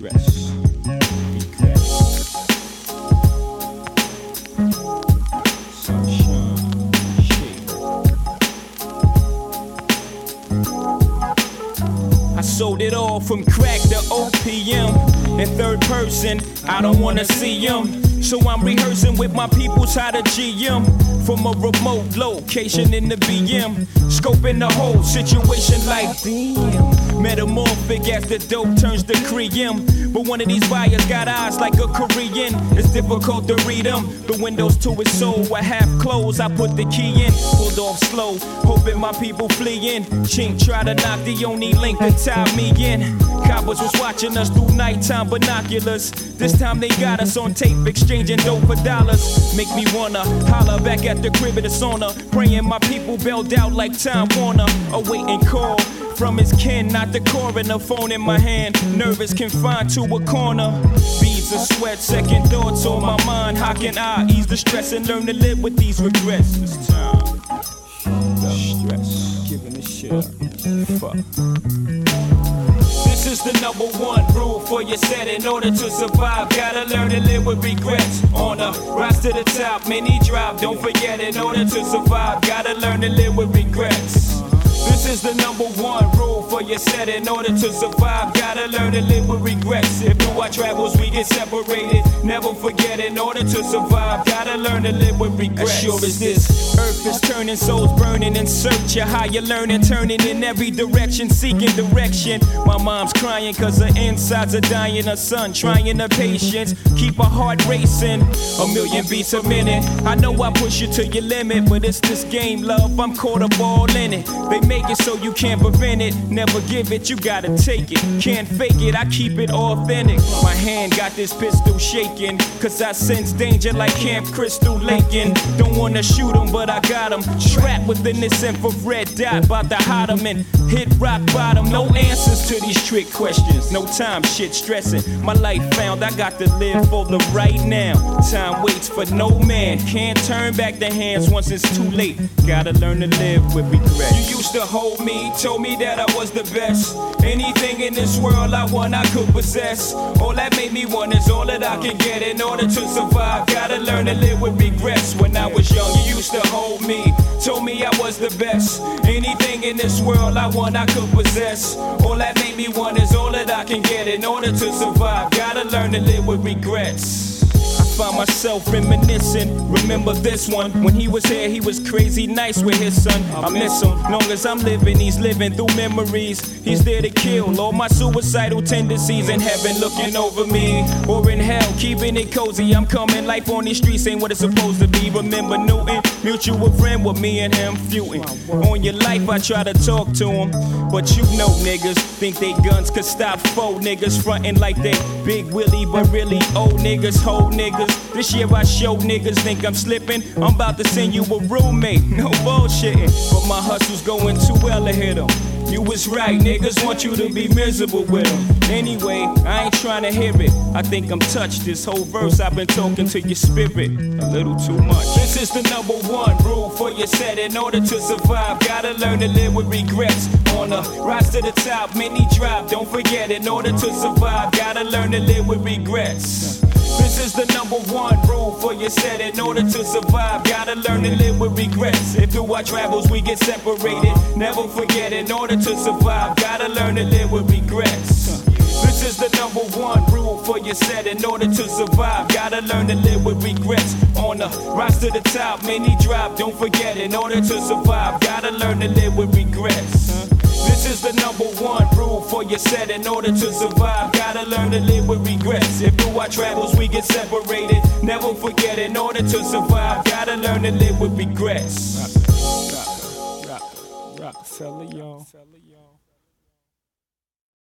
stress, regret. Sunshine, shade. I sold it all from crack to OPM. In third person, I don't wanna see him. So I'm rehearsing with my peoples how to GM. From a remote location in the BM. Scoping the whole situation like damn. Metamorphic as the dope turns to cream. But one of these buyers got eyes like a Korean. It's difficult to read them. The windows to his soul were half closed. I put the key in, pulled off slow, hoping my people flee in. Chink tried to knock the only link that tied me in. Coppers was watching us through nighttime binoculars. This time they got us on tape, exchanging dope for dollars. Make me wanna holler back at the crib of the sauna. Praying my people bailed out like Time Warner. Awaiting call from his kin, not the coroner. Phone in my hand, nervous, confined to a corner. Beads of sweat, second thoughts on my mind. How can I ease the stress and learn to live with these regrets? This time, stress, giving a shit. Fuck. This is the number one rule for your set. In order to survive, gotta learn to live with regrets. On a rise to the top, many drop. Don't forget, in order to survive, gotta learn to live with regrets. This is the number one rule for your set. In order to survive, gotta learn to live with regrets. If through our travels we get separated, never forget, in order to survive, gotta learn to live with regrets. As sure as this earth is turning, souls burning in search of higher learning, turning in every direction, seeking direction. My mom's crying cause her insides are dying. Her son trying her patience, keep her heart racing. A million beats a minute. I know I push you to your limit, but it's this game, love, I'm caught up all in it. They make it so you can't prevent it. Never give it, you gotta take it. Can't fake it, I keep it authentic. My hand got this pistol shaking, cause I sense danger like Camp Crystal Lakin. Don't wanna shoot him, but I got him trapped within this infrared dot. About to hide him and hit rock bottom. No answers to these trick questions. No time, shit stressing. My life found, I got to live for the right now. Time waits for no man. Can't turn back the hands once it's too late. Gotta learn to live with regret. You used to hold me, told me that I was the best. Anything in this world I want, I could possess. All that made me want is all that I can get. In order to survive, gotta learn to live with regrets. When I was young, you used to hold me, told me I was the best. Anything in this world I want, I could possess. All that made me want is all that I can get. In order to survive, gotta learn to live with regrets. Find myself reminiscing, remember this one. When he was here, he was crazy nice with his son. I miss him, long as I'm living, he's living through memories. He's there to kill all my suicidal tendencies. In heaven looking over me, or in hell keeping it cozy. I'm coming, life on these streets ain't what it's supposed to be. Remember Newton, mutual friend with me and him feuding. On your life I try to talk to him, but you know niggas think they guns could stop faux niggas. Frontin' like they Big Willie, but really old niggas, hold niggas. This year I show niggas think I'm slipping. I'm about to send you a roommate, no bullshitting. But my hustle's going too well to hit 'em. You was right, niggas want you to be miserable with them. Anyway, I ain't trying to hear it. I think I'm touched. This whole verse I've been talking to your spirit a little too much. This is the number one rule for your set. In order to survive, gotta learn to live with regrets. On a rise to the top, many drop. Don't forget, in order to survive, gotta learn to live with regrets. This is the number one rule for your set. In order to survive, gotta learn to live with regrets. If through our travels we get separated, never forget, in order to survive, gotta learn to live with regrets. This is the number one rule for your set. In order to survive, gotta learn to live with regrets. On the rise to the top, many drop. Don't forget, in order to survive, gotta learn to live with regrets. This is the number one rule for your set. In order to survive, gotta learn to live with regrets. If through our travels we get separated, never forget, in order to survive, gotta learn to live with regrets. Rockefeller, y'all.